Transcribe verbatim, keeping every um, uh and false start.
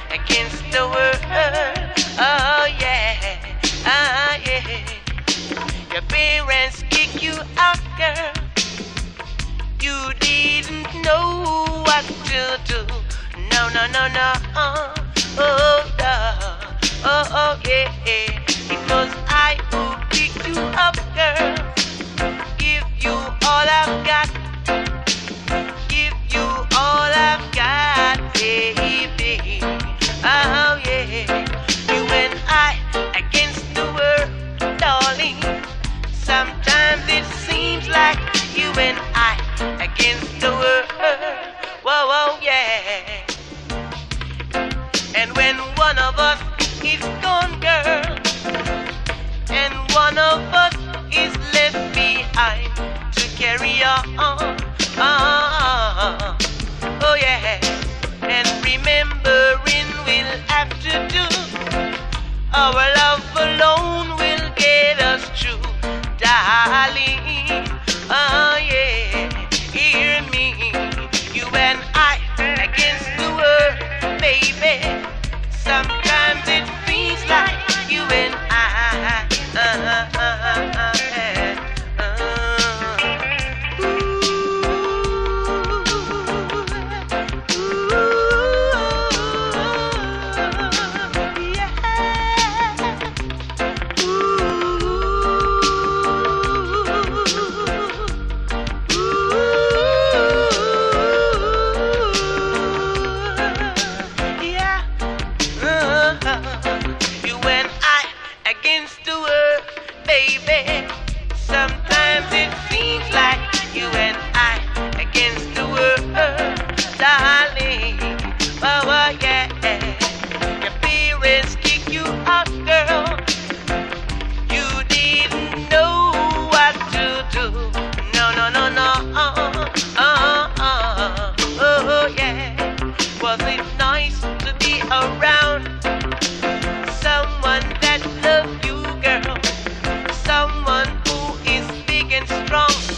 against the world. Oh yeah, ah yeah. Your parents kick you out, girl. You didn't know what to do. No, no, no, no. Oh, oh, no. Oh, oh, yeah. It was I who picked you up, girl. Give you all I've got. Give you all I've got, baby. Oh, yeah. You and I against the world, darling. Sometimes it seems like you and I against the world. Whoa, whoa, yeah. And when one of us is gone, girl, and one of us is left behind to carry on. Oh, oh yeah. And remembering we'll have to do. Our love alone will get us through, darling. Oh yeah. Hear me. You and I against the world, baby. Sometimes it feels like you and I. Uh, uh, uh, uh, uh, against the world, baby. Sometimes it seems like you and I against the world, darling. Oh, oh yeah. Your parents kick you out, girl. You didn't know what to do. No, no, no, no. Oh, oh, oh, oh yeah. Was it nice to be around someone that loves you, girl? Someone who is big and strong.